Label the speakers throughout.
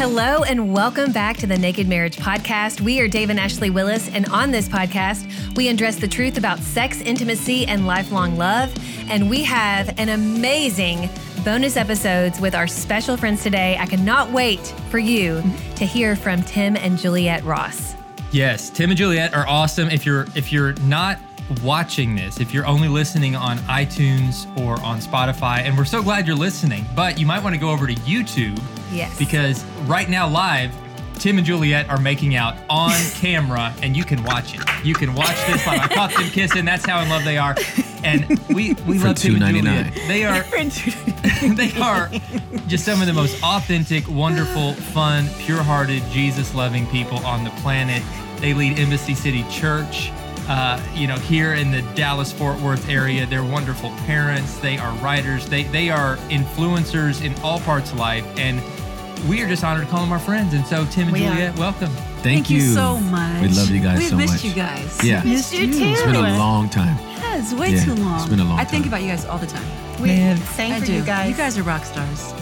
Speaker 1: Hello and welcome back to the Naked Marriage Podcast. We are Dave and Ashley Willis, and on this podcast, we address the truth about sex, intimacy, and lifelong love. And we have an amazing bonus episodes with our special friends today. I cannot wait for you to hear from Tim and Juliet Ross.
Speaker 2: Yes, Tim and Juliet are awesome. If you're not watching this, if you're only listening on iTunes or on Spotify, and we're so glad you're listening, but you might want to go over to YouTube.
Speaker 1: Yes.
Speaker 2: Because right now live, Tim and Juliet are making out on camera, and you can watch it. You can watch this live. I caught them kissing. That's how in love they are. And we love Tim and Juliet. They are just some of the most authentic, wonderful, fun, pure-hearted, Jesus-loving people on the planet. They lead Embassy City Church. Here in the Dallas-Fort Worth area. They're wonderful parents. They are writers. They are influencers in all parts of life. And we are just honored to call them our friends. And so, Tim and Juliet, welcome.
Speaker 3: Thank you so much.
Speaker 4: We love you guys so much.
Speaker 3: We've missed you guys.
Speaker 4: Yeah.
Speaker 1: Missed you too.
Speaker 4: It's been a long time.
Speaker 3: Yeah, it's way too long.
Speaker 4: It's been a long time.
Speaker 3: I think about you guys all the time.
Speaker 1: Same for
Speaker 3: do.
Speaker 1: you guys.
Speaker 3: You guys are rock stars.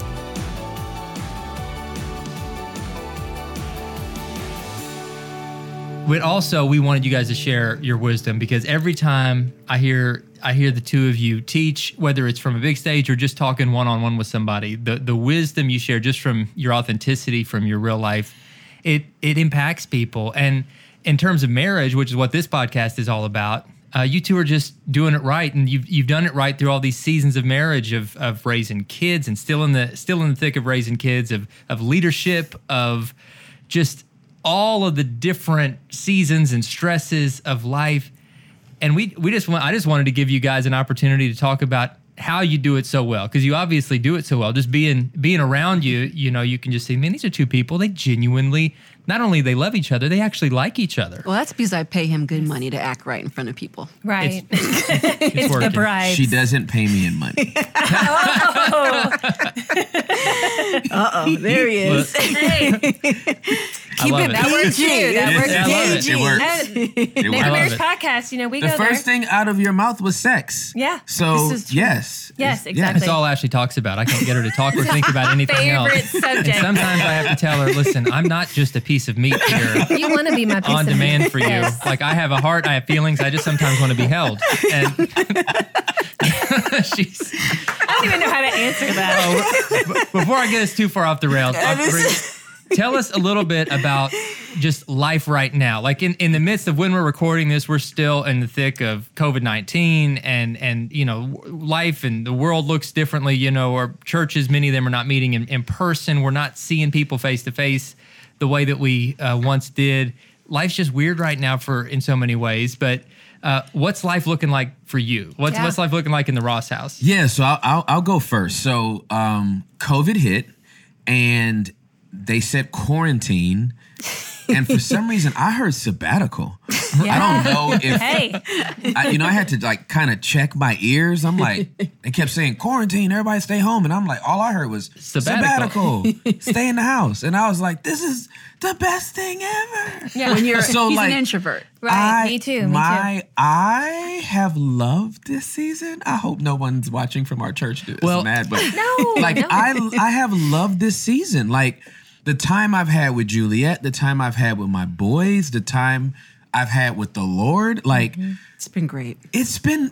Speaker 2: But also, we wanted you guys to share your wisdom, because every time I hear the two of you teach, whether it's from a big stage or just talking one-on-one with somebody, the wisdom you share just from your authenticity, from your real life, it impacts people. And in terms of marriage, which is what this podcast is all about, you two are just doing it right, and you've done it right through all these seasons of marriage, of raising kids, and still in the thick of raising kids, of leadership, of just all of the different seasons and stresses of life. And I just wanted to give you guys an opportunity to talk about how you do it so well, because you obviously do it so well. Just being around you, you can just see, man, these are two people. They genuinely, not only they love each other, they actually like each other.
Speaker 3: Well, that's because I pay him good money to act right in front of people.
Speaker 1: Right.
Speaker 2: It's
Speaker 1: the bribes.
Speaker 4: She doesn't pay me in money.
Speaker 3: Uh-oh, there he is.
Speaker 1: Keep it PG. That works
Speaker 4: It works.
Speaker 1: Naked Marriage Podcast, we go
Speaker 4: The first thing out of your mouth was sex.
Speaker 1: Yeah.
Speaker 4: So,
Speaker 3: This is true.
Speaker 4: yes.
Speaker 1: Yes, exactly.
Speaker 2: That's all Ashley talks about. I can't get her to talk or think about anything else.
Speaker 1: Favorite subject.
Speaker 2: And sometimes I have to tell her, listen, I'm not just a piece of meat here.
Speaker 1: You want to be my piece
Speaker 2: on
Speaker 1: of
Speaker 2: demand
Speaker 1: meat.
Speaker 2: for you.
Speaker 1: Yes.
Speaker 2: Like, I have a heart, I have feelings, I just sometimes want to be held. And
Speaker 1: I don't even know how to answer that.
Speaker 2: before I get us too far off the rails, tell us a little bit about just life right now. Like in the midst of when we're recording this, we're still in the thick of COVID-19 and life and the world looks differently. Our churches, many of them are not meeting in person. We're not seeing people face to face the way that we once did. Life's just weird right now in so many ways. But what's life looking like for you? What's life looking like in the Ross house?
Speaker 4: Yeah, so I'll go first. So COVID hit, and they said quarantine, and for some reason I heard sabbatical.
Speaker 1: Yeah.
Speaker 4: I don't know if
Speaker 1: Hey.
Speaker 4: I had to kind of check my ears. I'm like, they kept saying quarantine, everybody stay home, and I'm like, all I heard was sabbatical, stay in the house, and I was like, this is the best thing ever.
Speaker 1: Yeah.
Speaker 3: When he's
Speaker 4: So,
Speaker 3: an introvert.
Speaker 1: Right. Me too.
Speaker 4: I have loved this season. I hope no one's watching from our church is mad, but
Speaker 1: No.
Speaker 4: I have loved this season. Like the time I've had with Juliet, the time I've had with my boys, the time I've had with the Lord. Like
Speaker 3: It's been great.
Speaker 4: it's been.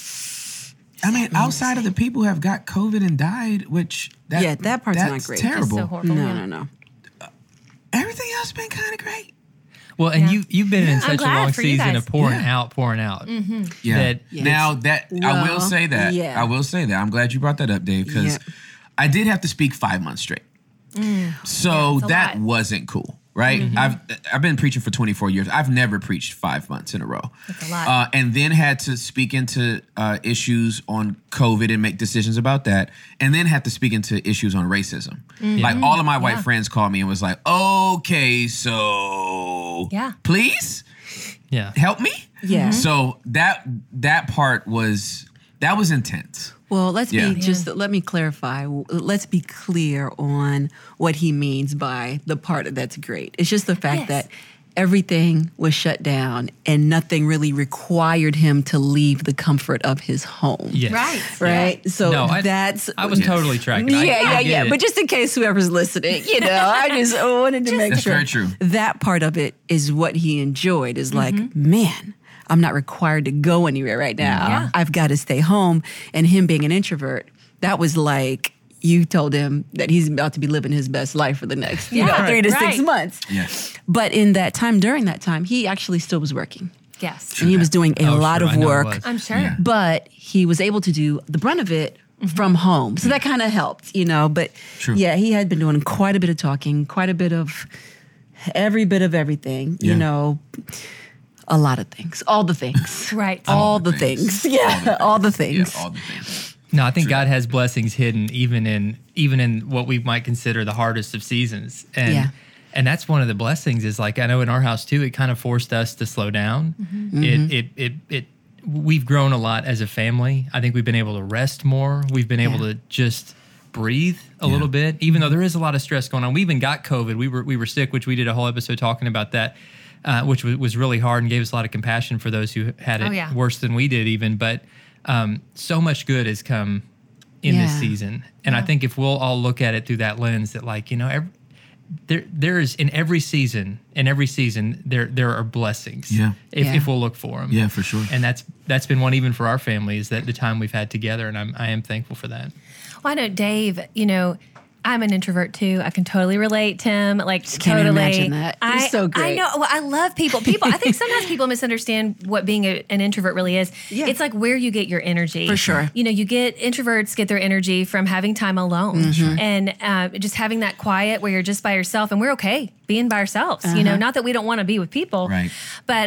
Speaker 4: Outside of the people who have got COVID and died,
Speaker 3: that part's not great.
Speaker 4: Terrible.
Speaker 1: It's so horrible.
Speaker 3: No.
Speaker 4: Everything else has been kind of great.
Speaker 2: Well, and you've been in
Speaker 1: I'm
Speaker 2: such a
Speaker 1: glad
Speaker 2: long
Speaker 1: for you
Speaker 2: season
Speaker 1: guys.
Speaker 2: of pouring
Speaker 4: Yeah.
Speaker 2: out.
Speaker 4: Yeah.
Speaker 3: Yes.
Speaker 4: Now that I will
Speaker 3: Well,
Speaker 4: say that.
Speaker 3: yeah.
Speaker 4: I will say that. I'm glad you brought that up, Dave, because I did have to speak 5 months straight. So
Speaker 1: it's a
Speaker 4: that
Speaker 1: lot.
Speaker 4: wasn't cool, right? I've been preaching for 24 years. I've never preached 5 months in a row.
Speaker 1: That's a lot.
Speaker 4: And then had to speak into issues on COVID and make decisions about that, and then had to speak into issues on racism. Like all of my white friends called me and was like, "Okay, so please help me."
Speaker 3: Yeah.
Speaker 4: So that part was intense.
Speaker 3: Well, let me clarify. Let's be clear on what he means by the part that's great. It's just the fact that everything was shut down and nothing really required him to leave the comfort of his home.
Speaker 2: Yes.
Speaker 3: Right?
Speaker 2: Yeah.
Speaker 3: So
Speaker 2: I was totally tracking.
Speaker 3: Yeah. But just in case whoever's listening, I just wanted to make sure.
Speaker 4: That's very true.
Speaker 3: That part of it is what he enjoyed, is like, man, I'm not required to go anywhere right now.
Speaker 1: Yeah.
Speaker 3: I've got to stay home. And him being an introvert, that was like, you told him that he's about to be living his best life for the next, 3 to 6 months.
Speaker 4: Yes.
Speaker 3: But in that time, during that time, he actually still was working.
Speaker 1: Yes.
Speaker 3: And he was doing a lot of work.
Speaker 1: I'm sure.
Speaker 4: Yeah.
Speaker 3: But he was able to do the brunt of it from home. So that kind of helped, But
Speaker 4: True.
Speaker 3: yeah, he had been doing quite a bit of talking, quite a bit of every bit of everything, a lot of things, all the things.
Speaker 1: Right.
Speaker 3: All the things. Yeah, all the things.
Speaker 4: Yeah, all the things.
Speaker 2: No, I think God has blessings hidden even in what we might consider the hardest of seasons. And that's one of the blessings is like, I know in our house too, it kind of forced us to slow down. We've grown a lot as a family. I think we've been able to rest more. We've been able to just breathe a little bit, even though there is a lot of stress going on. We even got COVID. We were sick, which we did a whole episode talking about that, which was really hard and gave us a lot of compassion for those who had it worse than we did even. But so much good has come in this season. And I think if we'll all look at it through that lens that there is in every season there are blessings if we'll look for them.
Speaker 4: Yeah, for sure.
Speaker 2: And that's been one even for our family is that the time we've had together, and I am thankful for that.
Speaker 1: Well, I know Dave, I'm an introvert too. I can totally relate, Tim. Like,
Speaker 3: Just can't imagine that. You're so great.
Speaker 1: I know. Well, I love people. I think sometimes people misunderstand what being an introvert really is.
Speaker 3: Yeah.
Speaker 1: It's like where you get your energy.
Speaker 3: For sure.
Speaker 1: Introverts get their energy from having time alone and just having that quiet where you're just by yourself, and we're okay being by ourselves. Not that we don't want to be with people,
Speaker 4: right?
Speaker 1: But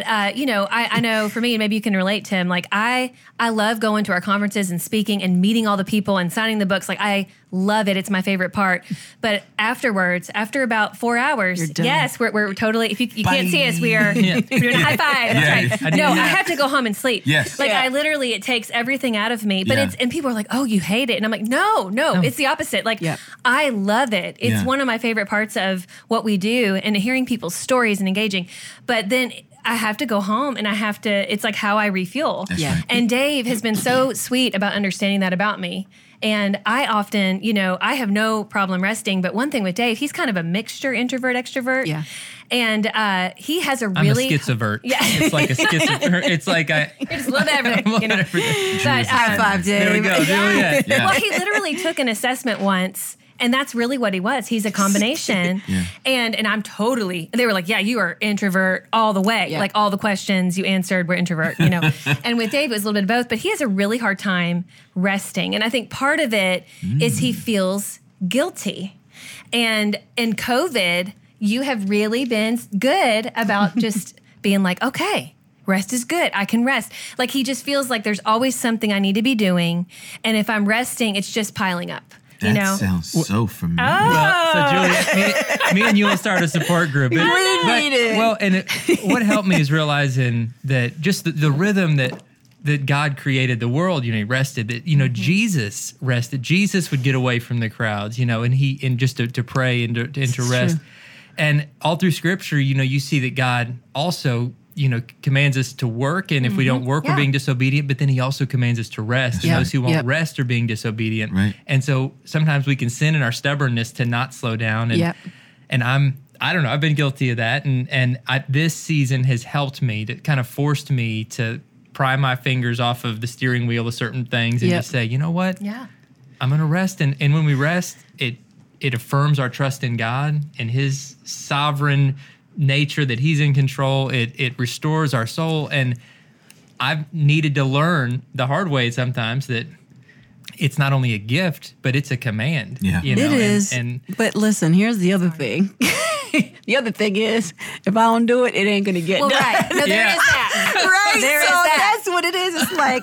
Speaker 1: I know for me, and maybe you can relate, Tim. Like I love going to our conferences and speaking and meeting all the people and signing the books. Like I love it. It's my favorite part. But afterwards, after about 4 hours, yes, we're totally. If you can't see us, we're doing a high five. That's right. I have to go home and sleep.
Speaker 4: Yes.
Speaker 1: I literally, it takes everything out of me. But and people are like, oh, you hate it, and I'm like, no, it's the opposite. Like I love it. It's one of my favorite parts of what we do, and hearing people's stories and engaging. But then I have to go home and it's like how I refuel.
Speaker 4: Right.
Speaker 1: And Dave has been so sweet about understanding that about me. And I often, I have no problem resting. But one thing with Dave, he's kind of a mixture, introvert, extrovert.
Speaker 3: Yeah.
Speaker 1: And he has a really...
Speaker 2: I'm a schizovert.
Speaker 1: Yeah.
Speaker 2: It's like a schizovert. It's like
Speaker 1: I just love everything. But,
Speaker 3: high five, Dave.
Speaker 2: There we go.
Speaker 1: Yeah. Well, he literally took an assessment once. And that's really what he was. He's a combination. And I'm totally, they were like, yeah, you are introvert all the way.
Speaker 3: Yeah.
Speaker 1: Like all the questions you answered were introvert, And with Dave, it was a little bit of both, but he has a really hard time resting. And I think part of it is he feels guilty. And in COVID, you have really been good about just being like, okay, rest is good. I can rest. Like he just feels like there's always something I need to be doing. And if I'm resting, it's just piling up.
Speaker 4: That sounds so familiar.
Speaker 2: Well, so Julia, me and you will start a support group.
Speaker 3: We need it.
Speaker 2: Well, and what helped me is realizing that just the rhythm that God created the world, he rested. That Jesus rested. Jesus would get away from the crowds, and just to pray and to rest.
Speaker 3: True.
Speaker 2: And all through Scripture, you see that God also commands us to work, and if we don't work, we're being disobedient, but then he also commands us to rest, and those who won't rest are being disobedient.
Speaker 4: Right.
Speaker 2: And so sometimes we can sin in our stubbornness to not slow down, and I don't know, I've been guilty of that, and this season has helped me, to kind of forced me to pry my fingers off of the steering wheel of certain things and just say, you know what?
Speaker 1: Yeah.
Speaker 2: I'm going to rest, and when we rest, it affirms our trust in God and his sovereign nature, that he's in control. It restores our soul. And I've needed to learn the hard way sometimes that it's not only a gift, but it's a command.
Speaker 4: Yeah.
Speaker 3: It is. But listen, here's the other thing. The other thing is, if I don't do it, it ain't going to get done.
Speaker 1: Right. No, there is that.
Speaker 3: Right?
Speaker 1: There is
Speaker 3: so
Speaker 1: that.
Speaker 3: that's what it is. It's like,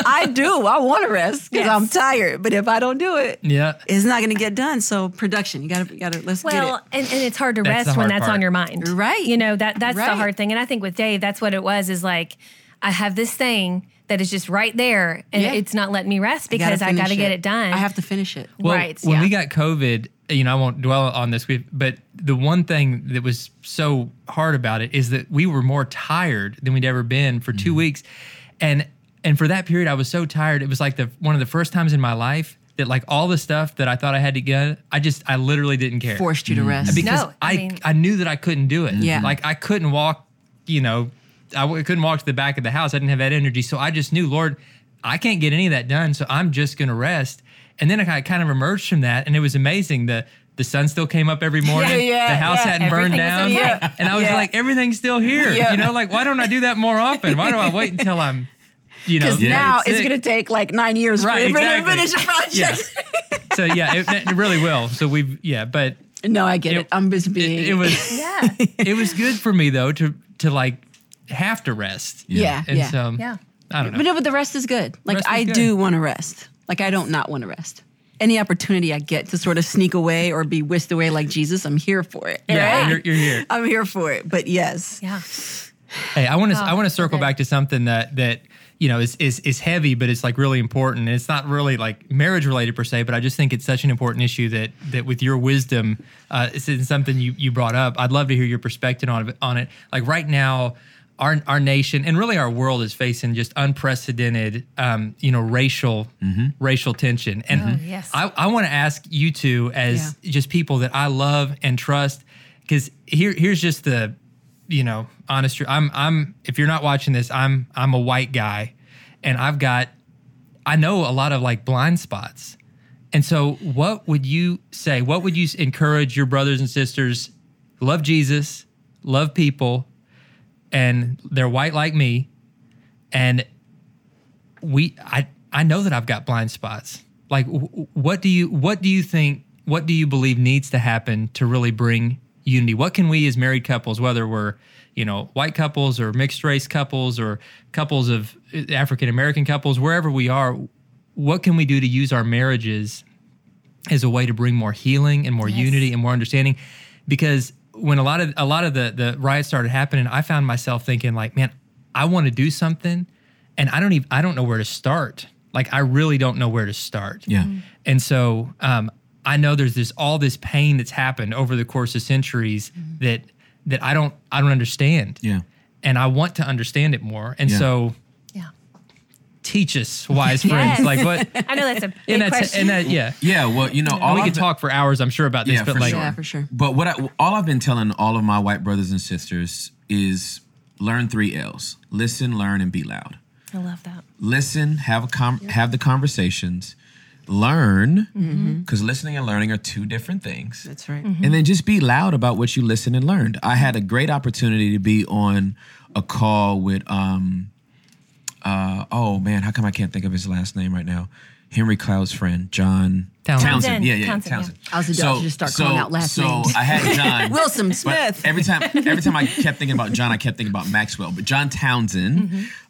Speaker 3: I want to rest because I'm tired. But if I don't do it, it's not going to get done. So production, you got to let's get it.
Speaker 1: Well, and it's hard to
Speaker 2: That's
Speaker 1: rest when
Speaker 2: hard
Speaker 1: that's
Speaker 2: part.
Speaker 1: on your mind.
Speaker 3: Right.
Speaker 1: That's the hard thing. And I think with Dave, that's what it was, is like, I have this thing that is just right there, and it's not letting me rest because I got to get it done.
Speaker 3: I have to finish it.
Speaker 2: Well,
Speaker 1: right.
Speaker 2: When we got COVID, I won't dwell on this, but the one thing that was so hard about it is that we were more tired than we'd ever been for 2 weeks. And for that period, I was so tired. It was like one of the first times in my life that like all the stuff that I thought I had to get, I literally didn't care.
Speaker 3: Forced you to rest.
Speaker 2: Because I knew that I couldn't do it.
Speaker 3: Yeah.
Speaker 2: Like I couldn't walk, I couldn't walk to the back of the house. I didn't have that energy. So I just knew, Lord, I can't get any of that done. So I'm just going to rest. And then I kind of emerged from that. And it was amazing. The sun still came up every morning. The house hadn't burned down.
Speaker 1: Okay.
Speaker 2: And I was like, everything's still here. Like, why don't I do that more often? Why do I wait until I'm,
Speaker 3: because now it's going to take like 9 years for you to finish a project.
Speaker 2: So it really will. So but
Speaker 3: no, I get it. I'm just being.
Speaker 2: It was it was good for me though to like have to rest. And so I don't know.
Speaker 3: But the rest is good. Like I do want to rest. Like I don't not want to rest. Any opportunity I get to sort of sneak away or be whisked away like Jesus, I'm here for it.
Speaker 2: Yeah, right? you're here.
Speaker 3: I'm here for it. But yes.
Speaker 1: Yeah.
Speaker 2: Hey, I want to circle back to something that is heavy, but it's like really important. And it's not really like marriage related per se, but I just think it's such an important issue that with your wisdom, it's something you brought up. I'd love to hear your perspective on it. Like right now, our nation and really our world is facing just unprecedented, racial tension. And I want to ask you two as just people that I love and trust, because here's just the, honest truth. I'm if you're not watching this, I'm a white guy, and I know a lot of like blind spots. And so what would you say? What would you encourage your brothers and sisters? Love Jesus, love people, and they're white like me, and I know that I've got blind spots. Like, what do you think? What do you believe needs to happen to really bring unity? What can we as married couples, whether we're white couples or mixed race couples or couples of African American couples, wherever we are, what can we do to use our marriages as a way to bring more healing and more unity and more understanding? Because when a lot of the riots started happening, I found myself thinking like, man, I want to do something, and I don't know where to start. Like I really don't know where to start.
Speaker 4: Yeah.
Speaker 2: And so I know there's all this pain that's happened over the course of centuries that I don't understand. Yeah. And I want to understand it more. And so teach us, wise friends. Like what?
Speaker 1: I know that's a big question.
Speaker 4: Yeah, well,
Speaker 2: we could talk for hours, I'm sure, about this, but like,
Speaker 3: for sure.
Speaker 4: But all I've been telling all of my white brothers and sisters is learn 3 L's: listen, learn, and be loud.
Speaker 1: I love that.
Speaker 4: Listen, have the conversations, learn, because listening and learning are 2 different things.
Speaker 3: That's right.
Speaker 4: And then just be loud about what you listened and learned. I had a great opportunity to be on a call with oh man, how come I can't think of his last name right now? Henry Cloud's friend, John Townsend. Townsend.
Speaker 3: I was about to just start calling out last names.
Speaker 4: So I had John.
Speaker 3: Wilson Smith.
Speaker 4: Every time I kept thinking about John, I kept thinking about Maxwell. But John Townsend,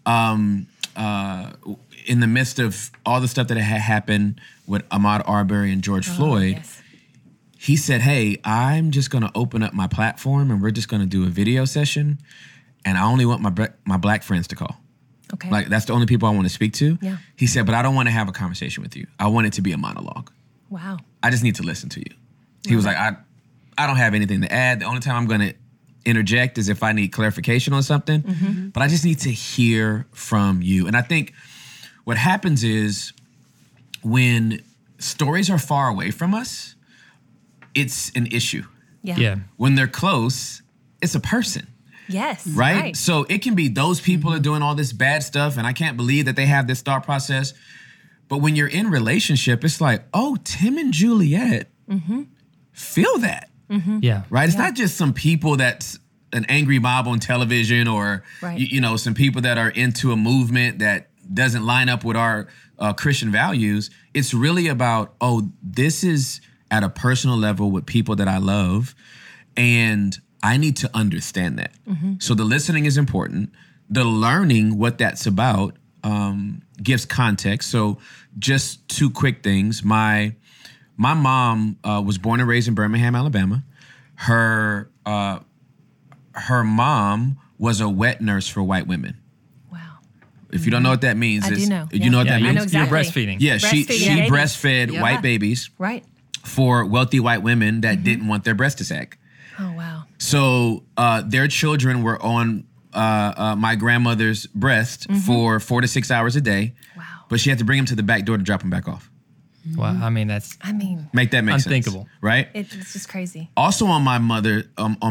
Speaker 4: in the midst of all the stuff that had happened with Ahmaud Arbery and George Floyd, he said, hey, I'm just going to open up my platform and we're just going to do a video session. And I only want my black friends to call.
Speaker 1: Okay.
Speaker 4: Like, that's the only people I want to speak to.
Speaker 1: Yeah.
Speaker 4: He said, but I don't want to have a conversation with you. I want it to be a monologue.
Speaker 1: Wow.
Speaker 4: I just need to listen to you. He was like, I don't have anything to add. The only time I'm going to interject is if I need clarification on something. But I just need to hear from you. And I think what happens is when stories are far away from us, it's an issue.
Speaker 1: Yeah.
Speaker 4: When they're close, it's a person.
Speaker 1: Yes.
Speaker 4: Right? So it can be those people are doing all this bad stuff and I can't believe that they have this thought process. But when you're in relationship, it's like, oh, Tim and Juliet feel that.
Speaker 2: Yeah.
Speaker 4: Right? It's not just some people that's an angry mob on television or, some people that are into a movement that doesn't line up with our Christian values. It's really about, oh, this is at a personal level with people that I love. And I need to understand that. So the listening is important. The learning what that's about gives context. So just 2 quick things. My mom was born and raised in Birmingham, Alabama. Her mom was a wet nurse for white women.
Speaker 1: Wow.
Speaker 4: If you don't know what that means,
Speaker 1: I do know.
Speaker 4: You know what that
Speaker 2: you're,
Speaker 4: means?
Speaker 2: you're
Speaker 1: exactly.
Speaker 2: breastfeeding.
Speaker 4: Yeah, she
Speaker 1: Breastfeeding babies.
Speaker 4: breastfed white babies
Speaker 1: Right.
Speaker 4: for wealthy white women that didn't want their breast to sag.
Speaker 1: Oh, wow.
Speaker 4: So their children were on my grandmother's breast for 4 to 6 hours a day.
Speaker 1: Wow.
Speaker 4: But she had to bring them to the back door to drop them back off.
Speaker 2: Wow. I mean, that's
Speaker 4: Make that make
Speaker 2: unthinkable.
Speaker 4: sense, right?
Speaker 1: It's just crazy.
Speaker 4: Also on my mother's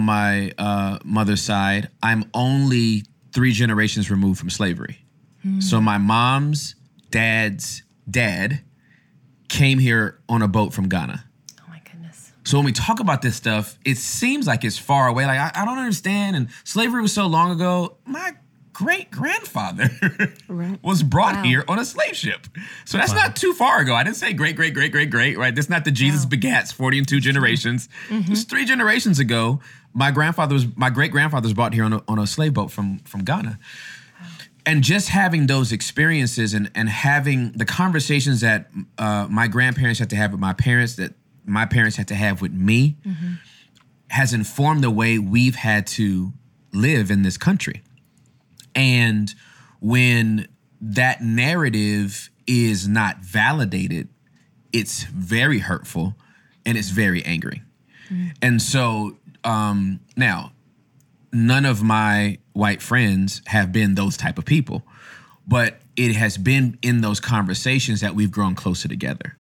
Speaker 4: side, I'm only 3 generations removed from slavery. So my mom's dad's dad came here on a boat from Ghana.
Speaker 1: Oh, my goodness.
Speaker 4: So when we talk about this stuff, it seems like it's far away. Like, I don't understand. And slavery was so long ago. My great-grandfather was brought here on a slave ship. So that's not too far ago. I didn't say great, right? That's not the Jesus begats 40 and 2 generations. It's 3 generations ago. My great-grandfather was brought here on a slave boat from Ghana. And just having those experiences and having the conversations that my grandparents had to have with my parents, that my parents had to have with me, has informed the way we've had to live in this country. And when that narrative is not validated, it's very hurtful and it's very angry. And so now, none of my white friends have been those type of people, but it has been in those conversations that we've grown closer together.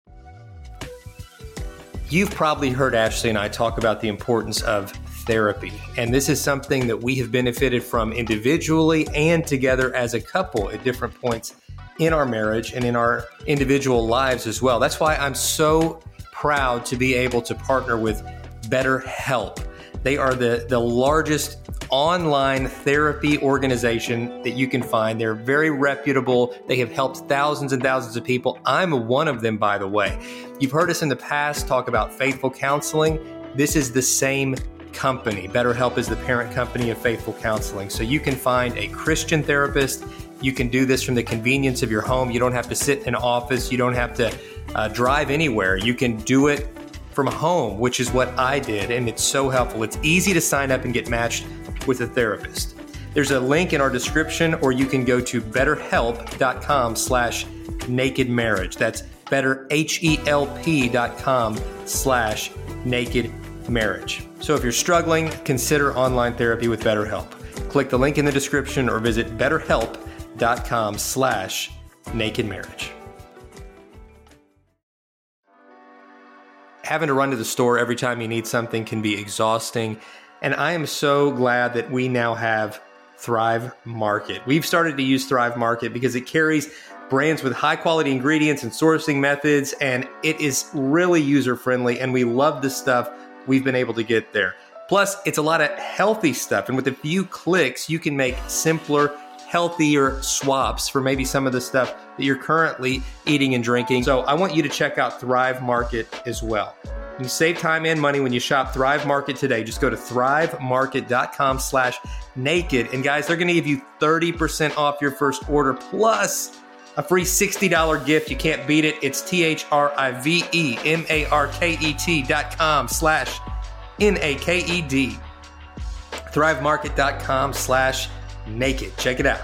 Speaker 5: You've probably heard Ashley and I talk about the importance of therapy, and this is something that we have benefited from individually and together as a couple at different points in our marriage and in our individual lives as well. That's why I'm so proud to be able to partner with BetterHelp. They are the largest online therapy organization that you can find. They're very reputable. They have helped thousands and thousands of people. I'm one of them, by the way. You've heard us in the past talk about Faithful Counseling. This is the same company. BetterHelp is the parent company of Faithful Counseling. So you can find a Christian therapist. You can do this from the convenience of your home. You don't have to sit in an office. You don't have to drive anywhere. You can do it from home, which is what I did, and it's so helpful. It's easy to sign up and get matched with a therapist. There's a link in our description, or you can go to betterhelp.com/nakedmarriage. That's betterhelp.com/nakedmarriage. So if you're struggling, consider online therapy with BetterHelp. Click the link in the description or visit betterhelp.com/nakedmarriage. Having to run to the store every time you need something can be exhausting. And I am so glad that we now have Thrive Market. We've started to use Thrive Market because it carries brands with high quality ingredients and sourcing methods, and it is really user friendly. And we love the stuff we've been able to get there. Plus, it's a lot of healthy stuff. And with a few clicks, you can make simpler, healthier swaps for maybe some of the stuff that you're currently eating and drinking. So I want you to check out Thrive Market as well. You save time and money when you shop Thrive Market today. Just go to thrivemarket.com/naked. And guys, they're going to give you 30% off your first order plus a free $60 gift. You can't beat it. It's thrivemarket.com/naked. thrivemarket.com/naked. Check it out.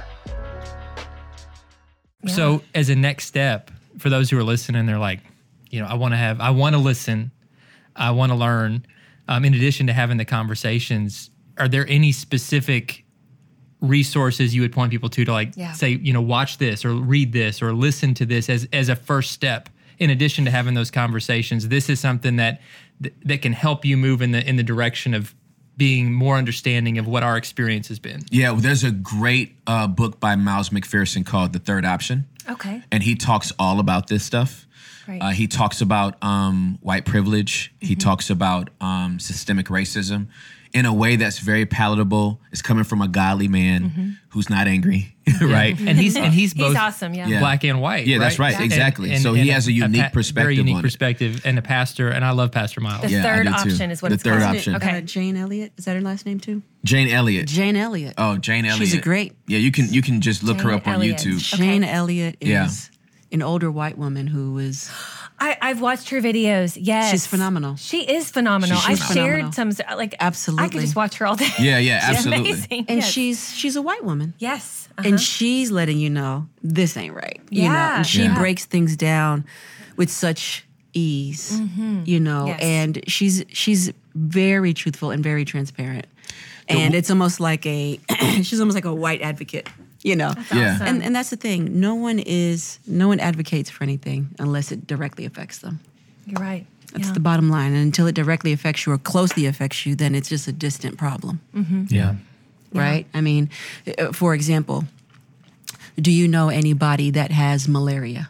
Speaker 2: So as a next step, for those who are listening, they're like, I want to listen, I want to learn. In addition to having the conversations, are there any specific resources you would point people to say, watch this or read this or listen to this as a first step? In addition to having those conversations, this is something that can help you move in the direction of being more understanding of what our experience has been. Yeah, well, there's a great book by Miles McPherson called The Third Option.
Speaker 1: Okay.
Speaker 2: And he talks all about this stuff.
Speaker 1: Right.
Speaker 2: He talks about white privilege. He talks about systemic racism in a way that's very palatable. It's coming from a godly man who's not angry, right? And he's both
Speaker 1: awesome,
Speaker 2: black and white.
Speaker 4: Yeah, that's right, exactly. So he has a unique perspective,
Speaker 2: very unique
Speaker 4: on
Speaker 2: perspective, and a pastor. And I love Pastor Miles.
Speaker 1: The third option is what it's called.
Speaker 4: The third option.
Speaker 3: Okay. Jane Elliott, is that her last name too?
Speaker 4: Jane Elliott.
Speaker 3: Jane Elliott.
Speaker 4: Oh, Jane Elliott.
Speaker 3: She's a great.
Speaker 4: Yeah, you can just look her up on
Speaker 1: Elliott.
Speaker 4: YouTube.
Speaker 3: Jane Elliott is an older white woman who was...
Speaker 1: I've watched her videos. Yes.
Speaker 3: She's phenomenal.
Speaker 1: She is phenomenal.
Speaker 3: She's
Speaker 1: I shared
Speaker 3: phenomenal.
Speaker 1: some, like,
Speaker 3: Absolutely.
Speaker 1: I could just watch her all day.
Speaker 4: Yeah,
Speaker 1: She's
Speaker 4: absolutely.
Speaker 1: amazing.
Speaker 3: And
Speaker 1: Yes.
Speaker 3: she's a white woman.
Speaker 1: Yes.
Speaker 3: And she's letting you know this ain't right. You know,
Speaker 1: Yeah.
Speaker 3: and she
Speaker 1: Yeah.
Speaker 3: breaks things down with such ease. You know,
Speaker 1: Yes.
Speaker 3: and she's very truthful and very transparent. And it's almost like she's almost like a white advocate. You know,
Speaker 4: Yeah.
Speaker 1: awesome.
Speaker 3: and that's the thing. No one advocates for anything unless it directly affects them.
Speaker 1: You're right.
Speaker 3: That's
Speaker 1: Yeah.
Speaker 3: the bottom line. And until it directly affects you or closely affects you, then it's just a distant problem.
Speaker 2: Yeah.
Speaker 3: Right? I mean, for example, do you know anybody that has malaria?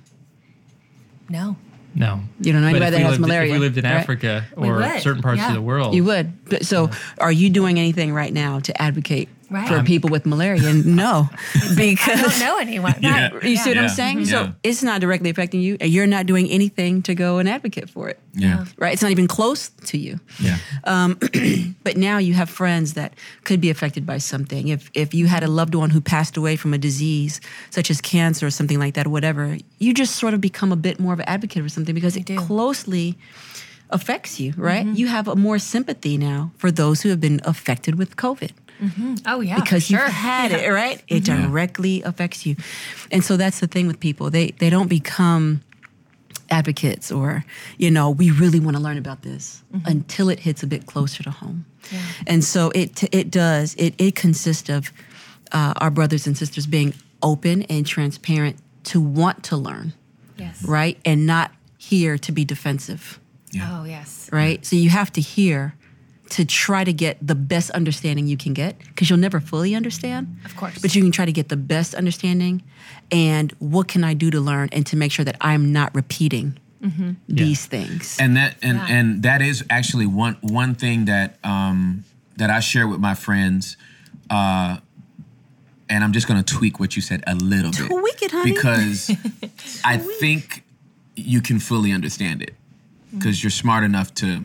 Speaker 1: No.
Speaker 2: No.
Speaker 3: You don't know
Speaker 2: But
Speaker 3: anybody
Speaker 2: if
Speaker 3: that
Speaker 2: we
Speaker 3: has
Speaker 2: lived-
Speaker 3: malaria,
Speaker 2: If we lived in
Speaker 3: right?
Speaker 2: Africa
Speaker 1: We
Speaker 2: or
Speaker 1: would,
Speaker 2: certain parts
Speaker 1: yeah.
Speaker 2: of the world.
Speaker 3: You would. But so are you doing anything right now to advocate
Speaker 1: Right.
Speaker 3: for people with malaria? And no, because
Speaker 1: I don't know anyone.
Speaker 4: Yeah.
Speaker 1: Right.
Speaker 3: you see what
Speaker 4: Yeah.
Speaker 3: I'm saying?
Speaker 4: Yeah.
Speaker 3: So it's not directly affecting you, and you're not doing anything to go and advocate for it.
Speaker 4: Yeah.
Speaker 3: Right? It's not even close to you.
Speaker 4: Yeah.
Speaker 3: But now you have friends that could be affected by something. If you had a loved one who passed away from a disease such as cancer or something like that or whatever, you just sort of become a bit more of an advocate for something because it
Speaker 1: do.
Speaker 3: closely affects you, right? You have a more sympathy now for those who have been affected with COVID.
Speaker 1: Oh, yeah.
Speaker 3: Because
Speaker 1: for sure.
Speaker 3: you've had it, right? It directly affects you. And so that's the thing with people. They don't become advocates or, you know, we really want to learn about this until it hits a bit closer to home. And so it consists of our brothers and sisters being open and transparent to want to learn,
Speaker 1: Yes.
Speaker 3: right? And not here to be defensive,
Speaker 1: Oh, yes.
Speaker 3: right? So you have to hear to try to get the best understanding you can get, because you'll never fully understand.
Speaker 1: Of course.
Speaker 3: But you can try to get the best understanding and what can I do to learn and to make sure that I'm not repeating these things.
Speaker 4: And that is actually one thing that that I share with my friends. And I'm just going to tweak what you said a little bit.
Speaker 3: Tweak it, honey.
Speaker 4: Because I think you can fully understand it because you're smart enough to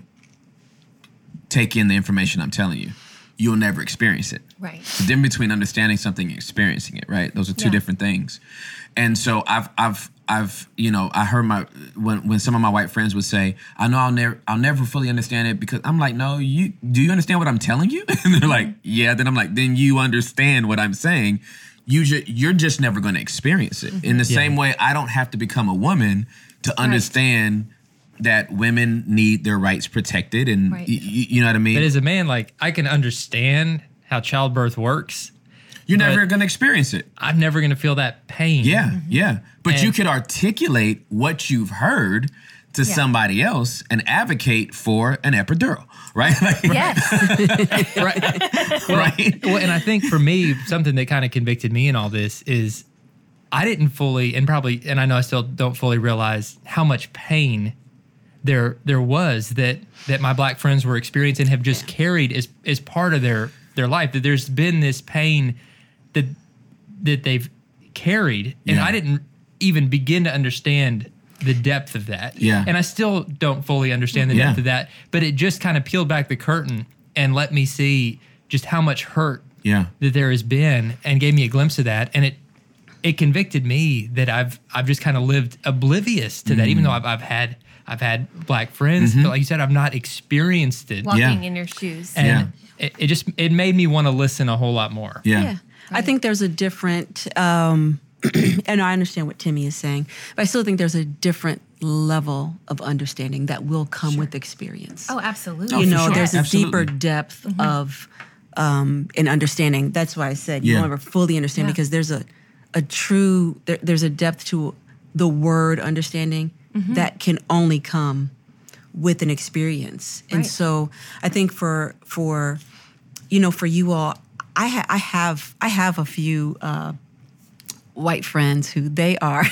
Speaker 4: take in the information I'm telling you. You'll never experience it.
Speaker 1: Right.
Speaker 4: The difference between understanding something and experiencing it, right? Those are two different things. And so I've you know, I heard when some of my white friends would say, I know I'll never fully understand it, because I'm like, no, do you understand what I'm telling you? And they're like, yeah. Then I'm like, then you understand what I'm saying. You're just never going to experience it. In the same way, I don't have to become a woman to understand that women need their rights protected, and
Speaker 1: Right.
Speaker 4: you know what I mean?
Speaker 2: But as a man, like, I can understand how childbirth works.
Speaker 4: You're never going to experience it.
Speaker 2: I'm never going to feel that pain.
Speaker 4: Yeah, yeah. But
Speaker 2: And-
Speaker 4: you could articulate what you've heard to somebody else and advocate for an epidural, right? Like,
Speaker 1: Yes.
Speaker 4: right?
Speaker 2: Well, and I think for me, something that kind of convicted me in all this is I didn't fully, and I know I still don't fully realize how much pain there was that my black friends were experiencing, have just carried as part of their life. That there's been this pain that they've carried, and
Speaker 4: Yeah.
Speaker 2: I didn't even begin to understand the depth of that.
Speaker 4: Yeah.
Speaker 2: And I still don't fully understand the depth of that, but it just kind of peeled back the curtain and let me see just how much hurt
Speaker 4: Yeah.
Speaker 2: that there has been, and gave me a glimpse of that. And it convicted me that I've just kind of lived oblivious to that, even though I've had black friends, but like you said, I've not experieed it.
Speaker 1: Walking in your shoes.
Speaker 2: And it made me want to listen a whole lot more.
Speaker 4: Yeah.
Speaker 3: I think there's a different, and I understand what Timmy is saying, but I still think there's a different level of understanding that will come with experience.
Speaker 1: Oh, absolutely.
Speaker 3: You
Speaker 4: for
Speaker 3: know,
Speaker 4: sure.
Speaker 3: there's a
Speaker 4: Absolutely.
Speaker 3: deeper depth of an understanding. That's why I said you
Speaker 4: Yeah.
Speaker 3: will never fully understand,
Speaker 1: Yeah.
Speaker 3: because there's there's a depth to the word understanding that can only come with an experience. And
Speaker 1: Right.
Speaker 3: so I think for you all, I have a few white friends who they are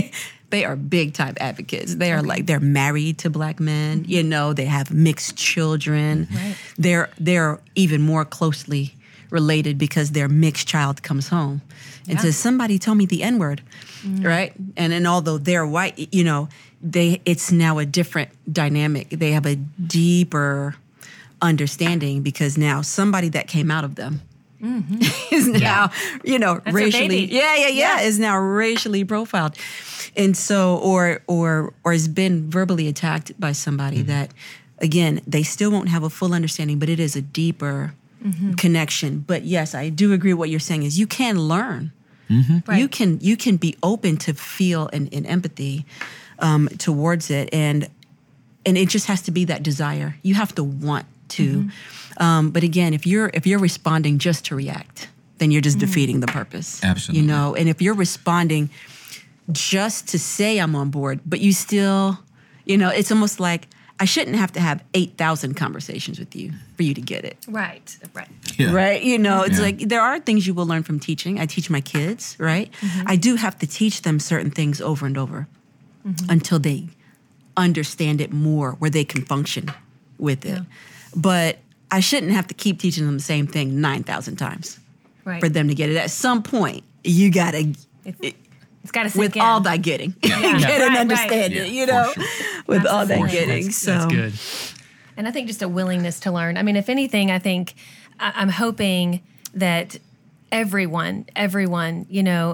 Speaker 3: big time advocates. They are like, they're married to black men, you know, they have mixed children.
Speaker 1: Right.
Speaker 3: They're even more closely related because their mixed child comes home and says, somebody told me the N-word, right? And although they're white, you know, it's now a different dynamic. They have a deeper understanding because now somebody that came out of them is now, you know,
Speaker 1: That's a
Speaker 3: racially,
Speaker 1: baby.
Speaker 3: is now racially profiled. And so, or has been verbally attacked by somebody that, again, they still won't have a full understanding, but it is a deeper connection. But yes, I do agree what you're saying is you can learn. Right. You can be open to feel and empathy towards it, and it just has to be that desire. You have to want to. But again, if you're responding just to react, then you're just defeating the purpose.
Speaker 4: Absolutely.
Speaker 3: You know, and if you're responding just to say I'm on board, but you still, you know, it's almost like I shouldn't have to have 8,000 conversations with you for you to get it.
Speaker 1: Right.
Speaker 4: Yeah.
Speaker 3: Right? You know, it's like there are things you will learn from teaching. I teach my kids, right? I do have to teach them certain things over and over until they understand it more, where they can function with it. But I shouldn't have to keep teaching them the same thing 9,000 times for them to get it. At some point, you got to...
Speaker 1: It's got to sink
Speaker 3: with
Speaker 1: in.
Speaker 3: all that getting, get and understand it, you know, with all that getting.
Speaker 2: That's good.
Speaker 1: And I think just a willingness to learn. I mean, if anything, I think I'm hoping that everyone, you know,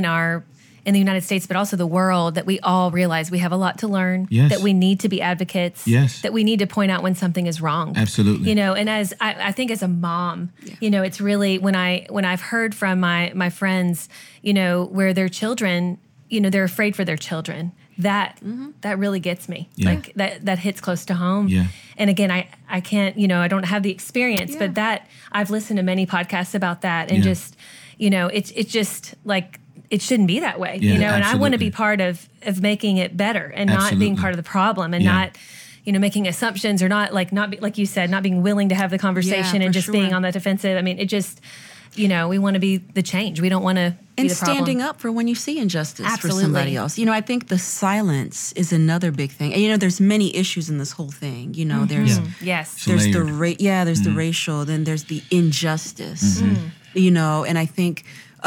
Speaker 1: in the United States, but also the world, that we all realize we have a lot to learn, that we need to be advocates, that we need to point out when something is wrong.
Speaker 4: Absolutely.
Speaker 1: You know, and as I think as a mom, you know, it's really when I've heard from my friends, you know, where their children, you know, they're afraid for their children. That really gets me. Like that hits close to home. Yeah. And again, I can't, you know, I don't have the experience, but that I've listened to many podcasts about that, and just, you know, it's just like, it shouldn't be that way, you know, and I want to be part of making it better, and not being part of the problem, and not, you know, making assumptions, or not be, like you said, not being willing to have the conversation and just being on the defensive. I mean, it just, you know, we want to be the change. We don't want to be the problem.
Speaker 3: And standing up for when you see injustice for somebody else. You know, I think the silence is another big thing. And, you know, there's many issues in this whole thing. You know, there's there's there's the racial, then there's the injustice. You know, and I think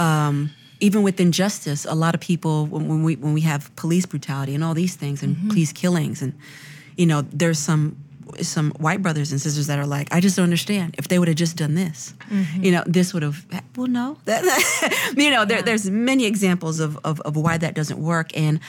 Speaker 3: even with injustice, a lot of people, when we have police brutality and all these things, and police killings, and, you know, there's some white brothers and sisters that are like, I just don't understand. If they would have just done this, you know, this would have, well, no. You know, there's many examples of why that doesn't work. And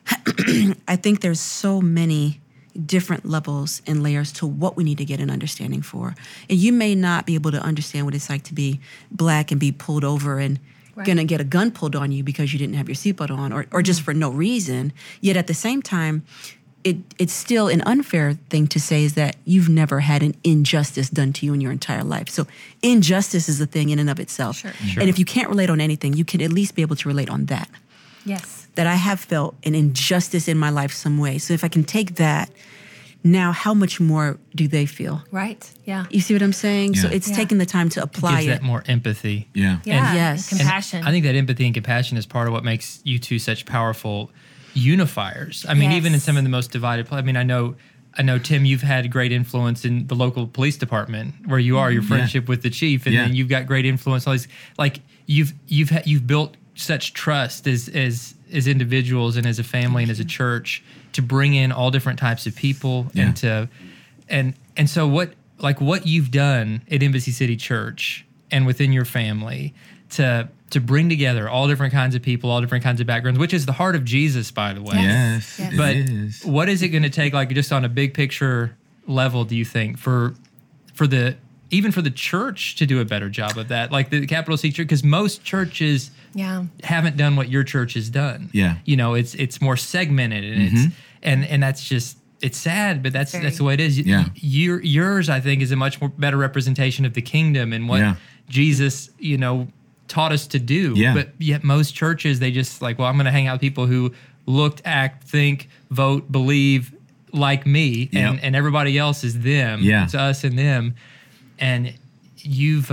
Speaker 3: I think there's so many different levels and layers to what we need to get an understanding for. And you may not be able to understand what it's like to be Black and be pulled over and gonna get a gun pulled on you because you didn't have your seatbelt on, or just for no reason. Yet at the same time, it's still an unfair thing to say is that you've never had an injustice done to you in your entire life. So injustice is a thing in and of itself. Sure. And if you can't relate on anything, you can at least be able to relate on that.
Speaker 1: Yes.
Speaker 3: That I have felt an injustice in my life some way. So if I can take that, now how much more do they feel?
Speaker 1: Right. Yeah.
Speaker 3: You see what I'm saying? Yeah. So it's taking the time to apply
Speaker 2: it. Gives that more empathy.
Speaker 1: Yeah.
Speaker 3: And
Speaker 1: compassion.
Speaker 2: And I think that empathy and compassion is part of what makes you two such powerful unifiers. I mean, even in some of the most divided, I mean, I know, Tim, you've had great influence in the local police department where you are, your friendship with the chief, and then you've got great influence. All these, like you've built such trust as individuals and as a family and as a church to bring in all different types of people and so what you've done at Embassy City Church and within your family to bring together all different kinds of people, all different kinds of backgrounds, which is the heart of Jesus, by the way.
Speaker 4: Yes.
Speaker 2: But
Speaker 4: it is.
Speaker 2: What is it going to take, like just on a big picture level, do you think, for the church to do a better job of that? Like the Capital C Church, because most churches haven't done what your church has done. Yeah. You know, it's more segmented, and and that's just, it's sad, but that's the way it is. Yeah. Yours, I think, is a much more better representation of the kingdom and what Jesus, you know, taught us to do. Yeah. But yet most churches, they just like, well, I'm going to hang out with people who look, act, think, vote, believe like me, and everybody else is them. Yeah. It's us and them. And you've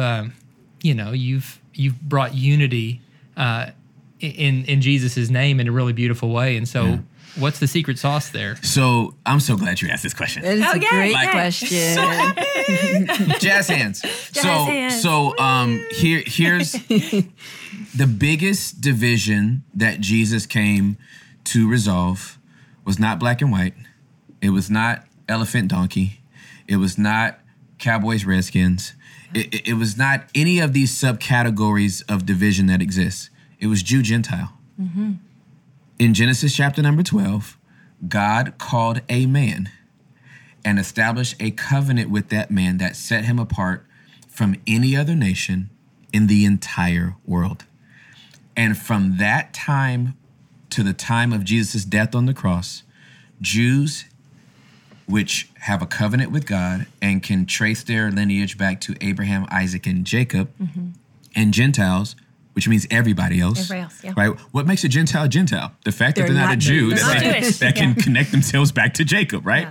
Speaker 2: brought unity in Jesus' name in a really beautiful way. And so what's the secret sauce there? So
Speaker 4: I'm so glad you asked this question.
Speaker 3: That is a great question.
Speaker 4: Jazz hands. Here's the biggest division that Jesus came to resolve was not black and white. It was not elephant donkey. It was not Cowboys Redskins. It was not any of these subcategories of division that exist. It was Jew Gentile. in Genesis chapter number 12, God called a man and established a covenant with that man that set him apart from any other nation in the entire world. And from that time to the time of Jesus' death on the cross, Jews, which have a covenant with God and can trace their lineage back to Abraham, Isaac, and Jacob, and Gentiles, which means everybody else.
Speaker 1: Everybody else, yeah.
Speaker 4: Right? What makes a Gentile? The fact that they're not a Jew that can connect themselves back to Jacob, right?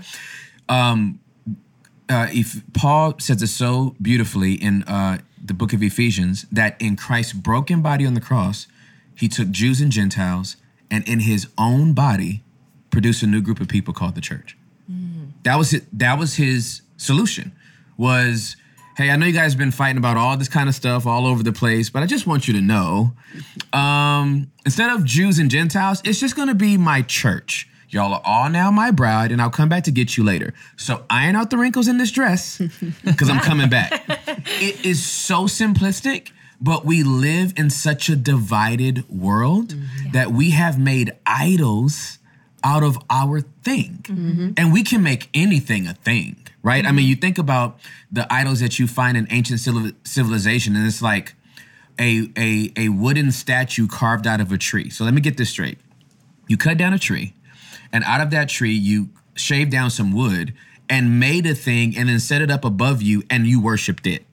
Speaker 1: Yeah.
Speaker 4: If Paul says it so beautifully in the book of Ephesians, that in Christ's broken body on the cross, he took Jews and Gentiles and in his own body produced a new group of people called the church. That was it. That was his solution. Was, hey, I know you guys have been fighting about all this kind of stuff all over the place, but I just want you to know, instead of Jews and Gentiles, it's just going to be my church. Y'all are all now my bride, and I'll come back to get you later. So iron out the wrinkles in this dress, because I'm coming back. It is so simplistic, but we live in such a divided world that we have made idols out of our thing. And we can make anything a thing, right? I mean, you think about the idols that you find in ancient civilization, and it's like a wooden statue carved out of a tree. So let me get this straight. You cut down a tree, and out of that tree, you shave down some wood and made a thing and then set it up above you and you worshiped it.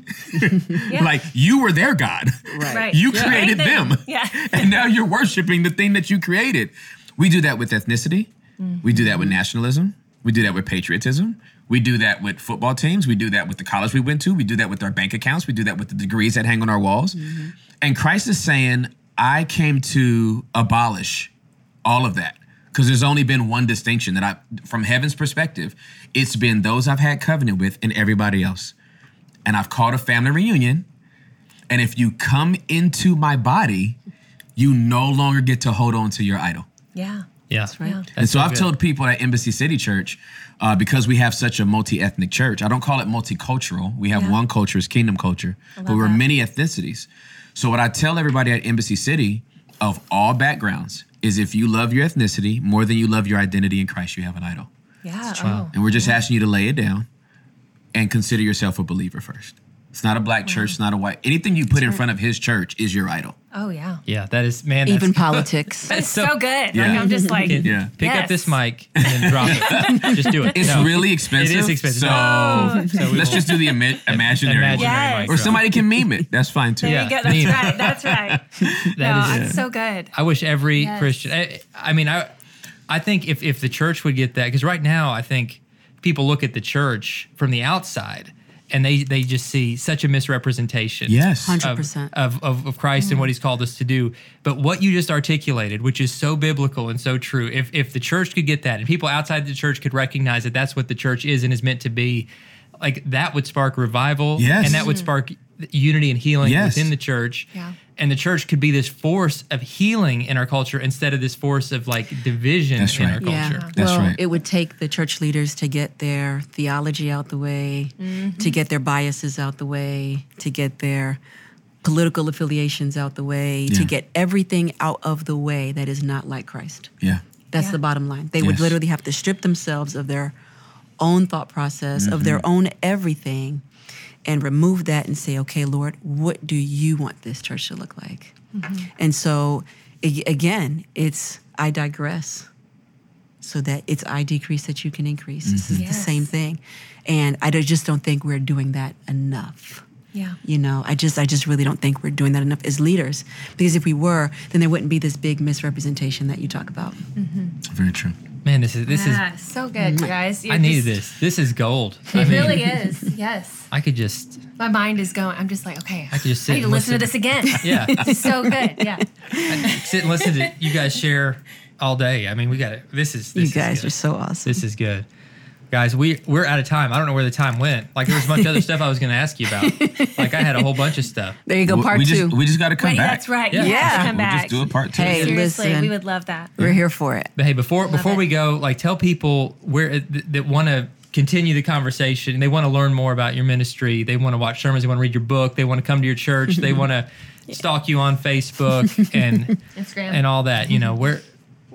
Speaker 4: Like you were their God.
Speaker 3: Right.
Speaker 4: You created them.
Speaker 1: Yeah.
Speaker 4: And now you're worshiping the thing that you created. We do that with ethnicity. We do that with nationalism. We do that with patriotism. We do that with football teams. We do that with the college we went to. We do that with our bank accounts. We do that with the degrees that hang on our walls. And Christ is saying, I came to abolish all of that. Because there's only been one distinction that from heaven's perspective, it's been those I've had covenant with and everybody else. And I've called a family reunion. And if you come into my body, you no longer get to hold on to your idol.
Speaker 1: Yeah.
Speaker 2: Yeah.
Speaker 3: That's right.
Speaker 1: Yeah.
Speaker 4: And so I've
Speaker 2: good.
Speaker 4: told people at Embassy City Church, because we have such a multi-ethnic church, I don't call it multicultural. We have one culture, it's kingdom culture, but we're many ethnicities. So what I tell everybody at Embassy City of all backgrounds is if you love your ethnicity more than you love your identity in Christ, you have an idol.
Speaker 1: Yeah.
Speaker 2: Wow.
Speaker 4: And we're just asking you to lay it down and consider yourself a believer first. It's not a black church, it's not a white. Anything you put in front of his church is your idol.
Speaker 1: Oh, yeah.
Speaker 2: Yeah, that is, man.
Speaker 3: Even
Speaker 2: that's,
Speaker 3: politics.
Speaker 1: That's so good.
Speaker 4: Yeah.
Speaker 1: Like, I'm just like,
Speaker 4: Yeah.
Speaker 2: Pick
Speaker 1: Yes.
Speaker 2: up this mic and then drop it. Just do it.
Speaker 4: It's
Speaker 2: No.
Speaker 4: really expensive.
Speaker 2: It is expensive.
Speaker 4: So,
Speaker 2: So we
Speaker 4: let's
Speaker 2: will-
Speaker 4: just do the imaginary one.
Speaker 1: Yes.
Speaker 2: mic
Speaker 4: Or
Speaker 2: drop.
Speaker 4: somebody can meme it. That's fine too.
Speaker 1: there
Speaker 2: Yeah.
Speaker 1: you go. That's
Speaker 2: Nina.
Speaker 1: right. That's right.
Speaker 2: That is-
Speaker 1: It's so good.
Speaker 2: I wish every
Speaker 1: Yes.
Speaker 2: Christian. I mean, I think if the church would get that, because right now I think people look at the church from the outside and they just see such a misrepresentation.
Speaker 4: Yes.
Speaker 3: 100%.
Speaker 2: Of Christ and what He's called us to do. But what you just articulated, which is so biblical and so true, if the church could get that and people outside the church could recognize that that's what the church is and is meant to be, like that would spark revival.
Speaker 4: Yes.
Speaker 2: And that would spark unity and healing
Speaker 4: Yes.
Speaker 2: within the church.
Speaker 1: Yeah.
Speaker 2: And the church could be this force of healing in our culture instead of this force of like division
Speaker 4: That's
Speaker 2: in
Speaker 4: right.
Speaker 2: our culture.
Speaker 3: Yeah.
Speaker 4: That's
Speaker 3: well,
Speaker 4: right.
Speaker 3: it would take the church leaders to get their theology out the way, to get their biases out the way, to get their political affiliations out the way,
Speaker 4: Yeah.
Speaker 3: to get everything out of the way that is not like Christ.
Speaker 4: Yeah.
Speaker 3: That's
Speaker 1: Yeah.
Speaker 3: the bottom line. They would
Speaker 4: Yes.
Speaker 3: literally have to strip themselves of their own thought process, of their own everything, and remove that and say, okay, Lord, what do you want this church to look like? And so, again, it's I digress so that it's I decrease that you can increase. This is the
Speaker 1: Yes.
Speaker 3: same thing. And I just don't think we're doing that enough.
Speaker 1: Yeah.
Speaker 3: You know, I just really don't think we're doing that enough as leaders. Because if we were, then there wouldn't be this big misrepresentation that you talk about.
Speaker 4: Very true.
Speaker 2: Man, this is
Speaker 1: Yeah, so good, you guys.
Speaker 2: I needed this. This is gold. I
Speaker 1: It
Speaker 2: mean,
Speaker 1: really is. Yes.
Speaker 2: I could just
Speaker 1: My mind is going. I'm just like, okay.
Speaker 2: I could just sit
Speaker 1: need to
Speaker 2: and
Speaker 1: listen to
Speaker 2: listen.
Speaker 1: this again.
Speaker 2: yeah,
Speaker 1: It's so good. Yeah.
Speaker 2: sit and listen to you guys share all day. I mean, we got it. This is
Speaker 3: You
Speaker 2: this
Speaker 3: guys
Speaker 2: is
Speaker 3: are
Speaker 2: good.
Speaker 3: so awesome.
Speaker 2: This is good. Guys, we're out of time. I don't know where the time went. Like there was a bunch of other stuff I was going to ask you about. Like I had a whole bunch of stuff.
Speaker 3: There you go, part
Speaker 4: we
Speaker 3: two.
Speaker 4: just got to come
Speaker 1: Wait,
Speaker 4: back.
Speaker 1: that's right.
Speaker 2: Yeah.
Speaker 1: You have to
Speaker 3: Yeah.
Speaker 1: come
Speaker 4: We'll
Speaker 1: back.
Speaker 4: just do a part two.
Speaker 3: Hey,
Speaker 1: Seriously,
Speaker 3: listen.
Speaker 1: we would love that.
Speaker 3: We're here for it.
Speaker 2: But hey, before
Speaker 1: it.
Speaker 2: we go, like tell people where that want to continue the conversation. They want to learn more about your ministry. They want to watch sermons. They want to read your book. They want to come to your church. They want to stalk you on Facebook and
Speaker 1: Instagram.
Speaker 2: and all that. You know,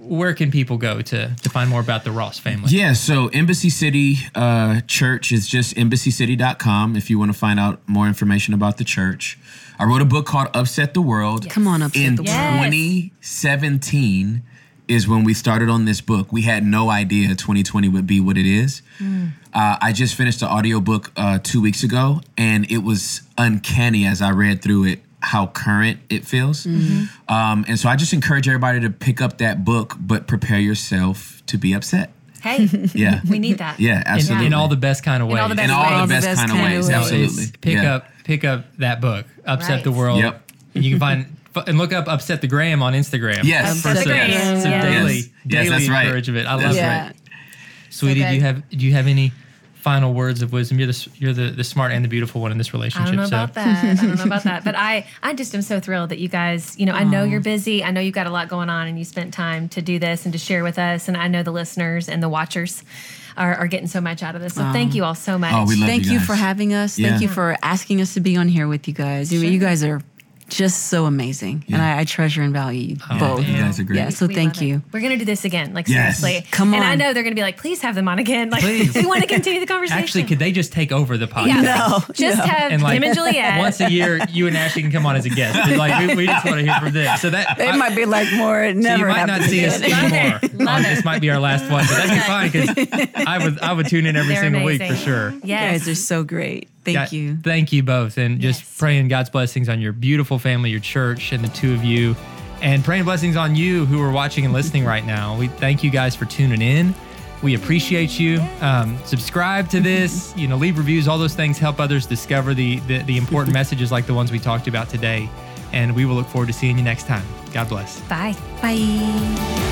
Speaker 2: where can people go to find more about the Ross family?
Speaker 4: Yeah, so Embassy City Church is just embassycity.com if you want to find out more information about the church. I wrote a book called Upset the World.
Speaker 3: Come on, Upset the World.
Speaker 1: Yes.
Speaker 4: 2017 is when we started on this book. We had no idea 2020 would be what it is. I just finished the audiobook 2 weeks ago, and it was uncanny as I read through it how current it feels. And so I just encourage everybody to pick up that book, but prepare yourself to be upset.
Speaker 1: Hey,
Speaker 4: Yeah.
Speaker 1: we need that.
Speaker 4: Yeah, absolutely.
Speaker 2: In all the best kind of ways.
Speaker 1: In all the best
Speaker 4: In all the
Speaker 1: ways.
Speaker 4: best kind of ways, absolutely.
Speaker 2: Pick up that book, Upset
Speaker 1: Right.
Speaker 2: the World.
Speaker 4: Yep.
Speaker 2: And you can find and look up Upset the Gram on Instagram.
Speaker 4: Yes.
Speaker 2: For
Speaker 1: Upset the
Speaker 2: some
Speaker 1: Gram, yeah.
Speaker 2: daily,
Speaker 4: Yes,
Speaker 2: daily
Speaker 4: that's right.
Speaker 2: encouragement. I love
Speaker 4: That's
Speaker 2: it.
Speaker 3: Yeah.
Speaker 2: Sweetie,
Speaker 1: good.
Speaker 2: do you have any final words of wisdom? You're the smart and the beautiful one in this
Speaker 1: I
Speaker 2: relationship.
Speaker 1: don't know about that. I don't know about that. But I just am so thrilled that you guys, I know you're busy. I know you've got a lot going on and you spent time to do this and to share with us. And I know the listeners and the watchers are getting so much out of this. So thank you all so much.
Speaker 4: Oh, we love
Speaker 3: Thank you
Speaker 4: guys.
Speaker 3: for having us.
Speaker 4: Yeah.
Speaker 3: Thank you for asking us to be on here with you guys. You guys are just so amazing. And I treasure and value you both.
Speaker 4: You guys are great.
Speaker 3: Yeah, so
Speaker 1: We
Speaker 3: thank
Speaker 1: love it.
Speaker 3: you.
Speaker 1: We're going to do this again. Like,
Speaker 4: Yes.
Speaker 1: seriously.
Speaker 3: Come
Speaker 1: And I
Speaker 3: on.
Speaker 1: know they're going to be like, please have them on again. Like,
Speaker 2: Please.
Speaker 1: we want to continue the conversation.
Speaker 2: Actually, could they just take over the podcast?
Speaker 1: yeah,
Speaker 3: No,
Speaker 1: just
Speaker 3: no.
Speaker 1: have
Speaker 2: And like
Speaker 1: Tim and Juliet.
Speaker 2: once a year, you and Ashley can come on as a guest. It's like we just want to hear from them. So that
Speaker 3: It might be like more,
Speaker 2: so
Speaker 3: never
Speaker 2: you might
Speaker 3: happen
Speaker 2: not see us
Speaker 3: again.
Speaker 2: anymore.
Speaker 1: Love it.
Speaker 2: This might be our last one, but that'd be fine because I would tune in every
Speaker 1: They're
Speaker 2: single week
Speaker 1: amazing.
Speaker 2: for sure.
Speaker 3: You
Speaker 1: Yes.
Speaker 3: guys are so great. Thank
Speaker 2: God,
Speaker 3: you.
Speaker 2: Thank you both. And just
Speaker 1: Yes.
Speaker 2: praying God's blessings on your beautiful family, your church, and the two of you. And praying blessings on you who are watching and listening right now. We thank you guys for tuning in. We appreciate you. Subscribe to this, leave reviews. All those things help others discover the important messages like the ones we talked about today. And we will look forward to seeing you next time. God bless.
Speaker 1: Bye.
Speaker 3: Bye.